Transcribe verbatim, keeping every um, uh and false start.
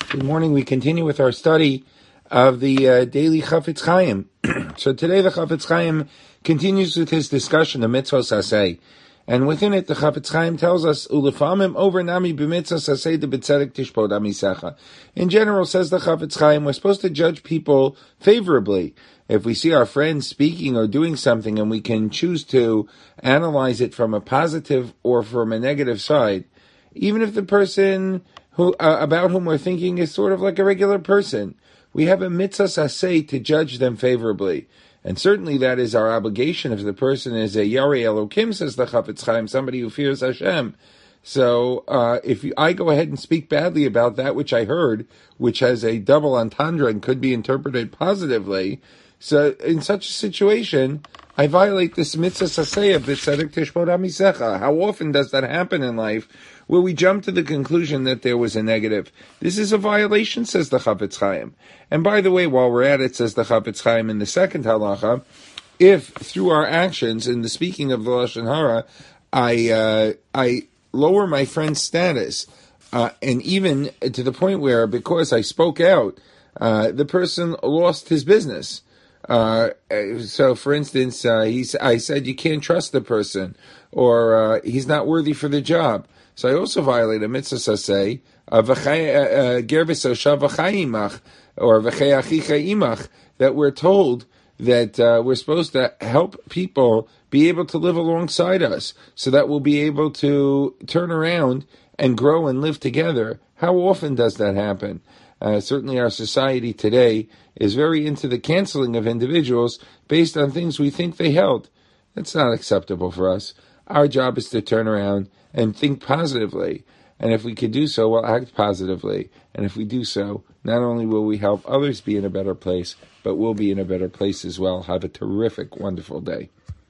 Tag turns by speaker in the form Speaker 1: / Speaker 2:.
Speaker 1: Good morning. We continue with our study of the uh, daily Chafetz Chaim. So today the Chafetz Chaim continues with his discussion of mitzvos aseh. And within it, the Chafetz Chaim tells us, "Ulefamim over nami b'mitzvos aseh de b'tzedek tishpod amisecha." In general, says the Chafetz Chaim, we're supposed to judge people favorably. If we see our friends speaking or doing something and we can choose to analyze it from a positive or from a negative side, even if the person who uh, about whom we're thinking is sort of like a regular person, we have a mitzvah aseh to judge them favorably. And certainly that is our obligation if the person is a Yarei Elokim, says the Chafetz Chaim, somebody who fears Hashem. So uh, if you, I go ahead and speak badly about that which I heard, which has a double entendre and could be interpreted positively, so in such a situation, I violate this mitzvah aseh of b'tzedek tishpod amisecha. How often does that happen in life, where we jump to the conclusion that there was a negative? This is a violation, says the Chafetz Chaim. And by the way, while we're at it, says the Chafetz Chaim in the second halacha, if through our actions in the speaking of the Lashon Hara, I uh, I lower my friend's status, uh, and even to the point where because I spoke out, uh, the person lost his business. Uh, so, for instance, uh, he's, I said you can't trust the person, or uh, he's not worthy for the job. So I also violate a mitzvah aseh of ger v'soshav v'chai imach, or v'chei achicha imach, that we're told that uh, we're supposed to help people be able to live alongside us, so that we'll be able to turn around and grow and live together. How often does that happen? Uh, certainly our society today is very into the canceling of individuals based on things we think they held. That's not acceptable for us. Our job is to turn around and think positively. And if we can do so, we'll act positively. And if we do so, not only will we help others be in a better place, but we'll be in a better place as well. Have a terrific, wonderful day.